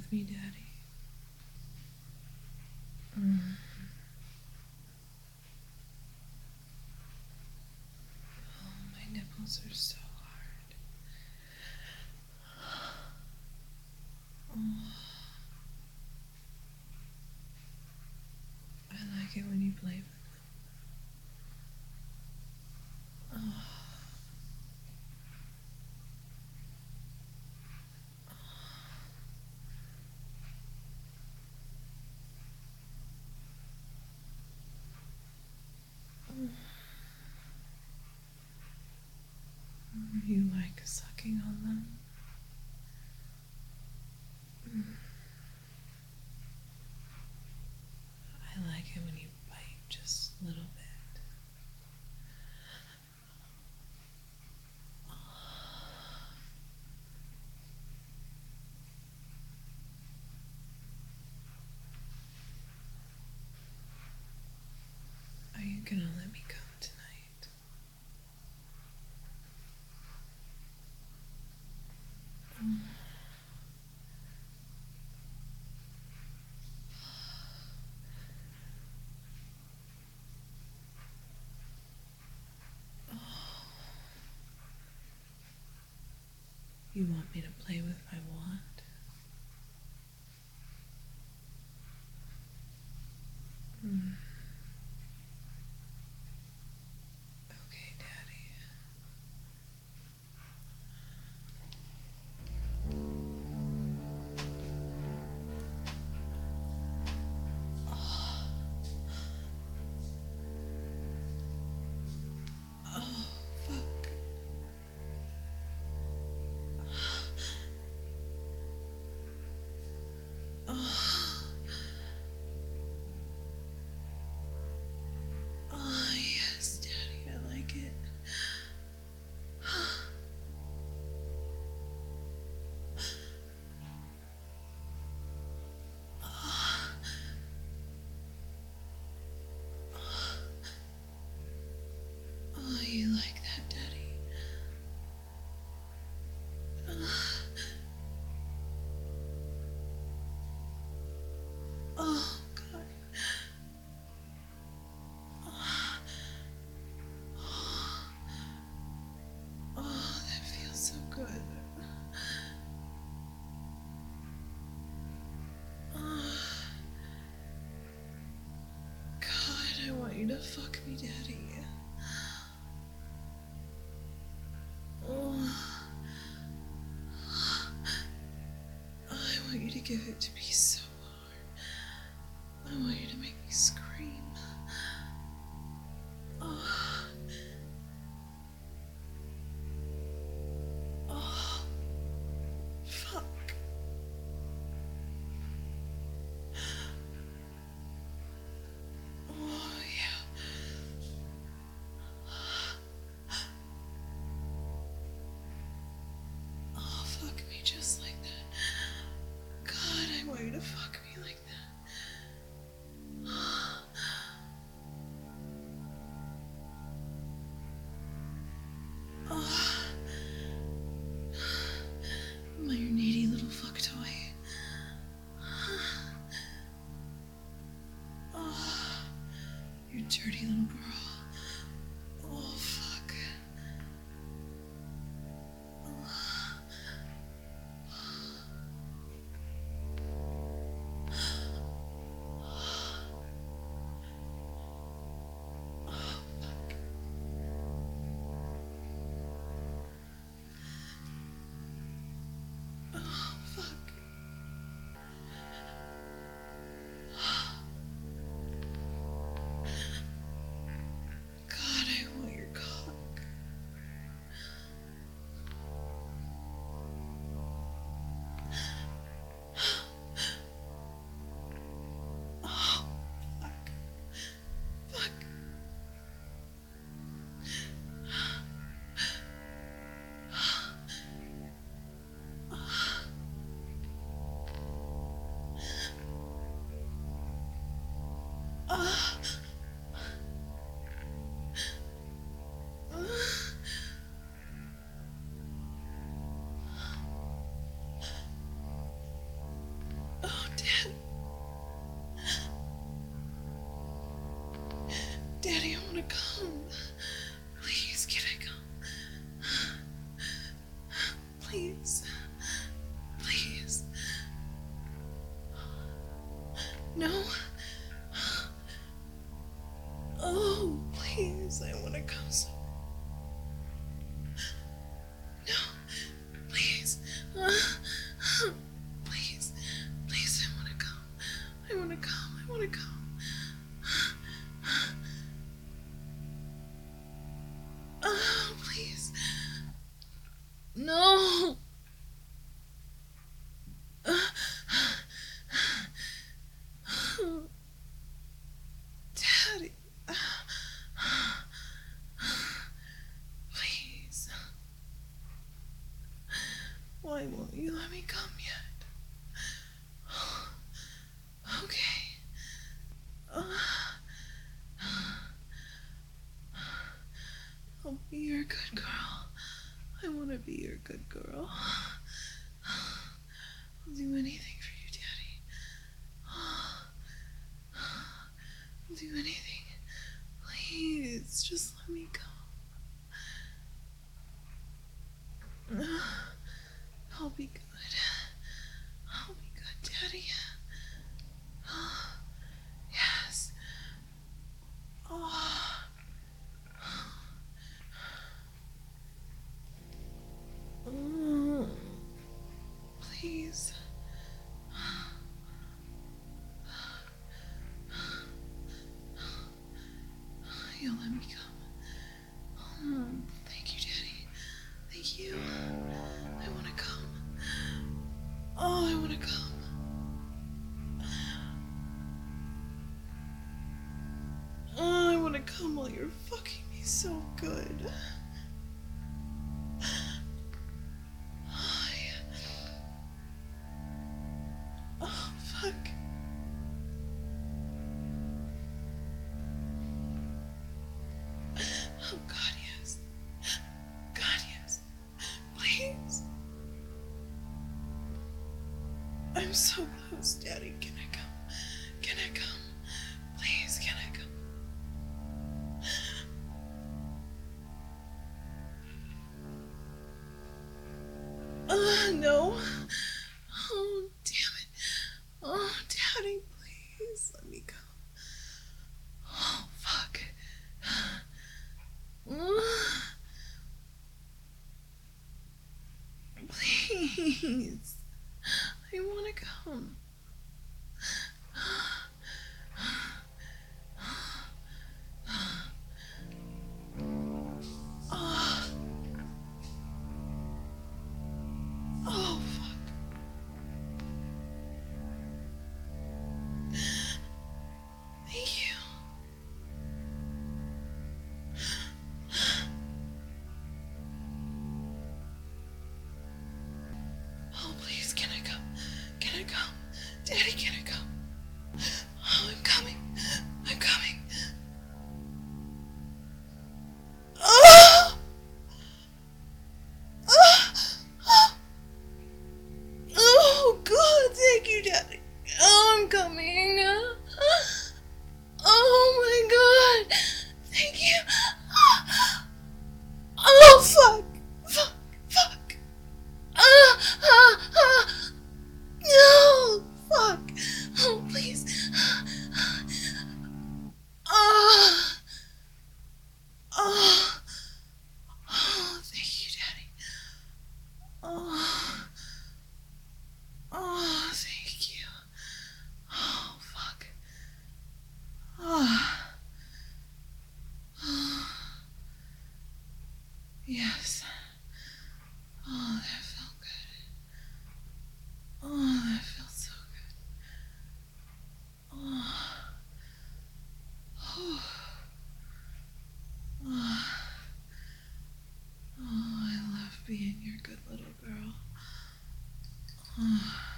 me, Daddy. Mm. Oh, my nipples are so hard. Oh. I like it when you play with them. Oh. You like sucking on them? I like it when you bite just a little bit. Are you gonna let me come tonight? You want me to play with my wand? Okay, Daddy. Oh, fuck. Oh. Oh, yes, Daddy, I like it. Oh, you like that, Daddy? Oh, God. Oh, that feels so good. Oh, God, I want you to fuck me, Daddy. Oh, I want you to give it to me so hard. I want you to make me scream. Oh, oh, fuck. Oh, yeah. Oh, fuck me just like that. God, I want you to fuck No. Oh, please, I want to go so. No, please. Please, please, I want to go. I want to go. I want to go. Oh, please. No. Daddy. Please. Why won't you let me come yet? Okay. I'll be your good girl. I want to be your good girl. I'll do anything for you, Daddy. I'll do anything. Please, just let me go. I'll be good. I'll be good, Daddy. Yes. Oh. Please. You'll let me come. Thank you, Daddy. Thank you. I want to come. Oh, I want to come. Oh, I want to come while you're fucking me so good. Oh, fuck. Oh, God, yes. God, yes. Please. I'm so close, Daddy. Can I come? Can I come? Please, can I come? No. Oh, damn it. Oh, Daddy, please let me go. Oh, fuck. Please. I want to come. Oh, fuck. Thank you. Oh, please, can I come? Can I come? Daddy, can I come? Oh, I'm coming. I'm coming. Oh! Oh, good. Thank you, Daddy. Oh, I'm coming. Oh, my God. Thank you. Oh, fuck. Fuck. Fuck. No. Fuck. Oh, please. Oh. Oh. Oh, thank you, Daddy. Oh. Oh, thank you. Oh, fuck. Oh. Yes. Oh, that felt good. Oh, that felt so good. Oh. Oh. Oh. Oh, I love being your good little girl. Oh.